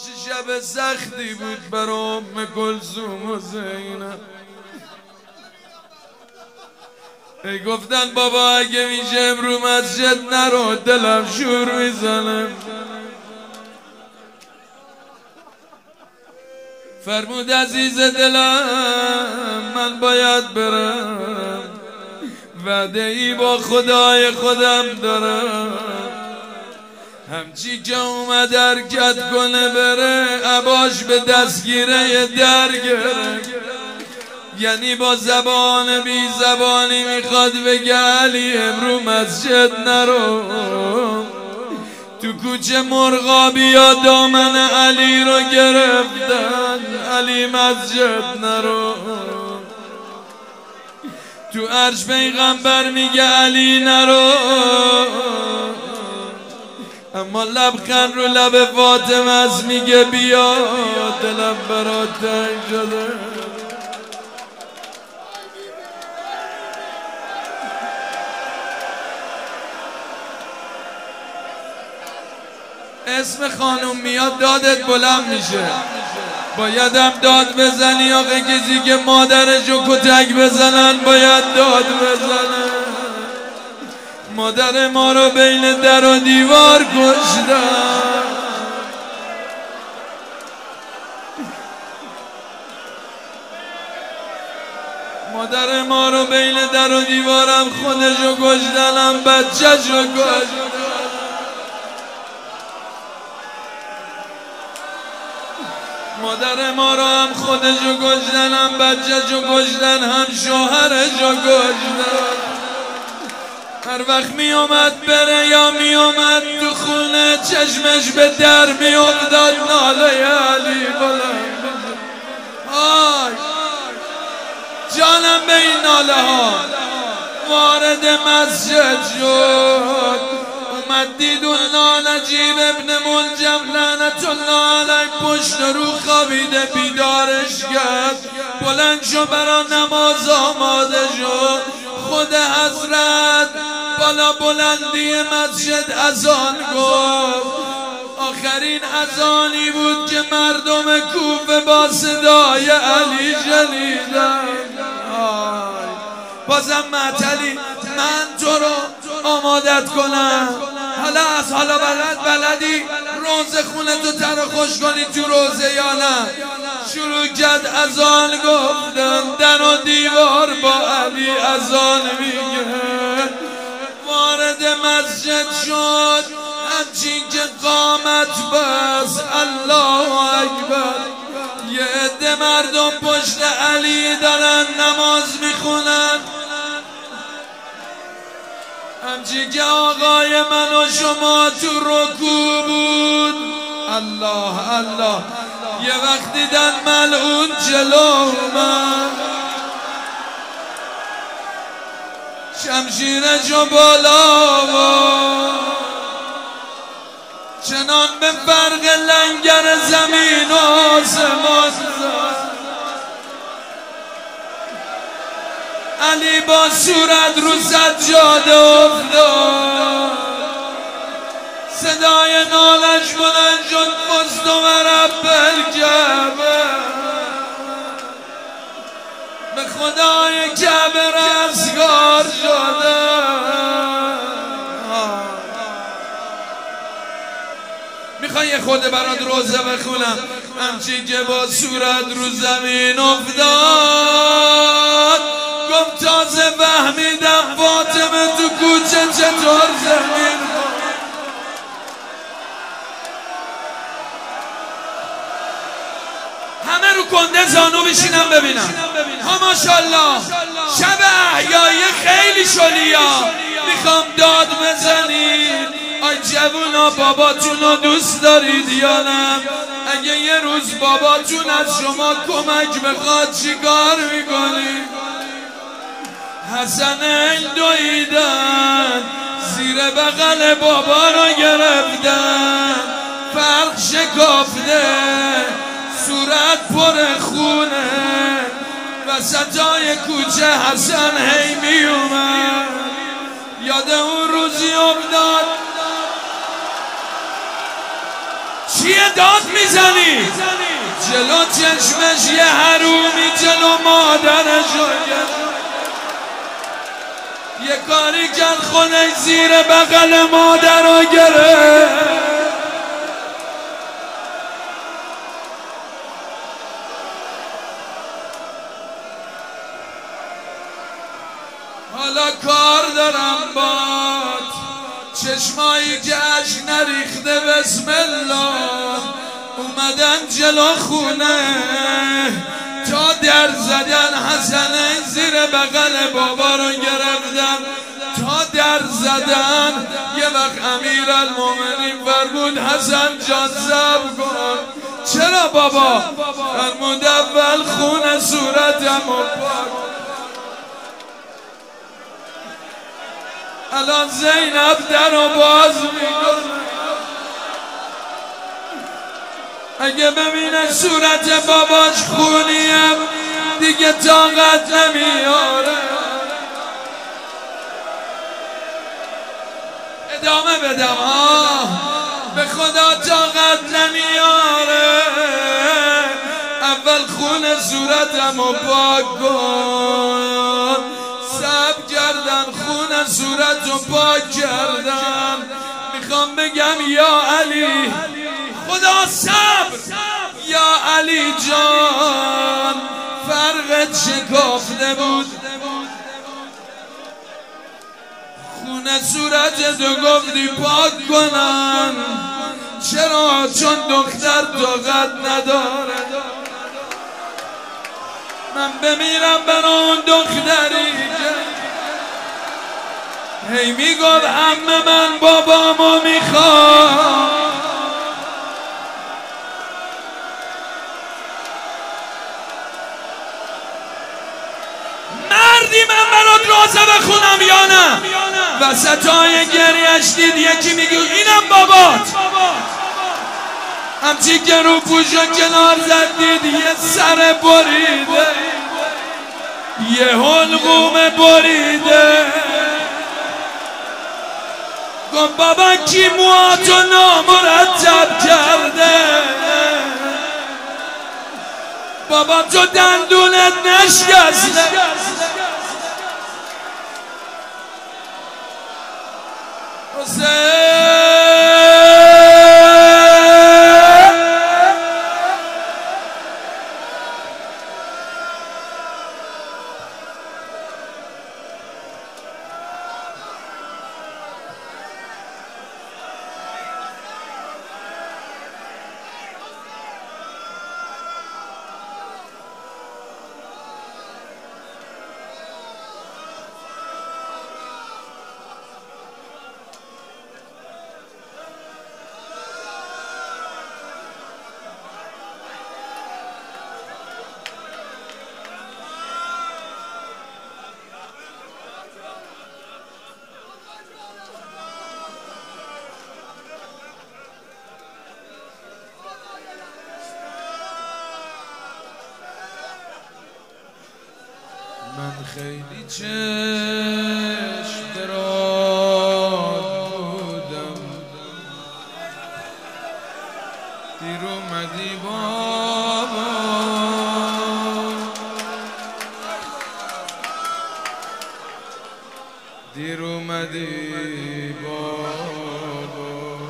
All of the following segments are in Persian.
چه شب سختی بود برا ام کلثوم و زینب. ای گفتن بابا اگه میشه امرو مسجد نرو، دلم شور میزنه. فرمود عزیز دلم من باید برم، وعده ای با خدای خودم دارم. همچی که اومد حرکت کنه بره، عباش به دستگیره در گرفت. یعنی با زبان بی زبانی میخواد بگه علی امرو مسجد نرو. تو کوچه مرغابیا دامن علی رو گرفتن، علی مسجد نرو. تو عرش پیغمبر میگه علی نرو، اما لبخند رو لب فاطمه است میگه بیا، دلم برات تنگ شده. اسم خانوم میاد دادت بلند میشه. بایدم داد بزنی آقا، کسی که مادرشو کتک بزنن باید داد بزنه. مادر ما رو بین در و دیوار کشتن. مادر ما رو بین در و دیوارم خودشو کشتنم بچه‌شو کشتن. مادر ما رو هم خودشو کشتن، هم بچه‌شو کشتن، هم شوهرشو کشتن. هر وقت می اومد بره یا می اومد تو خونه، چشمش به در می افتاد ناله علی بلند. آی جانم به این ناله ها. وارد مسجد شد، اومد دید اون نانجیب ابن ملجم لعنت الله علیه پشت رو خوابیده. بیدارش کرد، بلند شو برا نماز آماده شد. خود حضرت بالا بلندی مسجد اذان گفت. آخرین اذانی بود که مردم کوفه با صدای علی شنیدن. بازم معطلی من تو رو آمادت کنم. حالا بلدی روزه خونه تو تر خوش کنی تو روزه یا نه؟ شروع کرد اذان گفتن، در و دیوار با علی اذان میگه. وارد مسجد شد، همچین که قامت بس الله اکبر. یه عده مردم پشت علی دارن نماز میخونن، همچین که آقای من و شما تو رکوع بود. الله الله. یه وقت دیدن ملعون جلو من، شمشیرشو بالا و چنان به فرق لنگر زمین و آسمان زد. علی با صورت رو سجاده افتاد، صدای نالش بلند شد فزت و رب الکعبه. به خدای کعبه رستگار شده. میخوای یه خورده برات روزه بخونم؟ همچین که با صورت رو زمین افتاد، گفت تازه فهمیدم فاطمه تو کوچه چطور زمین. همه رو کنده زانو بشینم ببینم. ها ماشاءالله. شب احیایی خیلی شلیا. میخوام داد بزنید. آی جوونا باباتون رو دوست دارید یا نه؟ اگه یه روز باباتون از شما کمک بخواد چیکار میکنید؟ حسنین دویدن، زیر بغل بابا رو گرفتن، فرق شکافته، صورت پر خونه. وسطای کوچه حسن هی می اومد. یاد اون روزی افتاد چیه داد میزنی؟ جلو چشمش یه حرومی جلو مادرش یه کاری کرد خودش زیر بغل مادر رو گرفت. حالا کار دارم باد چشمایی که عشق نریخته بسم الله اومدن جلو خونه تا در زدن حسنه زیر بغل بابا رو گرفتن تا در زدن. یه وقت امیرالمومنین فرمود حسن جان صبر کن. چرا بابا؟ فرمود اول خون صورتم و پاک. الان زینب در رو باز میکنه اگه ببینه صورت باباش خونیم دیگه طاقت نمیاره. ادامه بدم به خدا طاقت نمیاره. اول خون صورتم رو پاک کن. صبر کردن خون صورت رو پاک کردن. میخوام بگم یا علی خدا صبر یا علی جان فرقت شکافته بود. خون صورت تو گفتی پاک کنن. چرا؟ چون دختر طاقت نداره. من بمیرم برا اون دختری که هی میگفت عمه من بابامو میخوام. مردی من برات روزه بخونم یا نه؟ وسطای گریهش دید یکی میگه اینم بابات. همچی که رو پوشو کنار زد دید یه سر بریده یه حلقوم بریده. گفت بابا کی موهاتو نامرتب کرده؟ بابا تو دندونت نشکسته. من خیلی چشم دراد بودم دیر اومدی بابا. دیر اومدی بابا.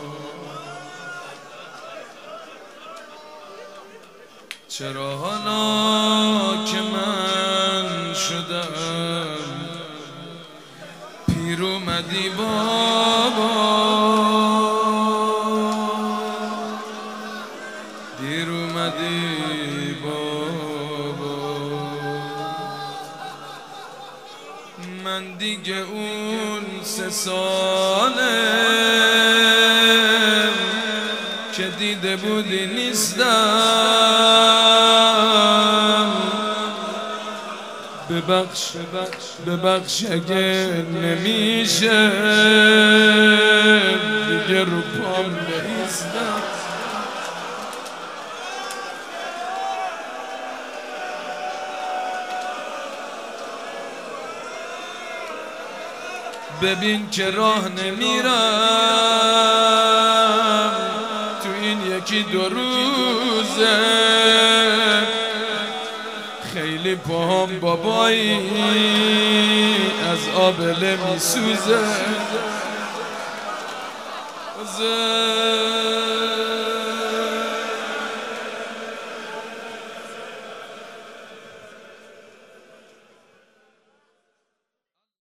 چرا حالا که من شدم پیر اومدی بابا. دیر اومدی بابا. من دیگه اون 3 ساله که دیده بودی نیستم. ببخش اگه نمیشه دیگه رو پام نریستم. ببین که راه نمیرم تو این یکی دو روزه خیلی پاهم بابایی از آبله میسوزه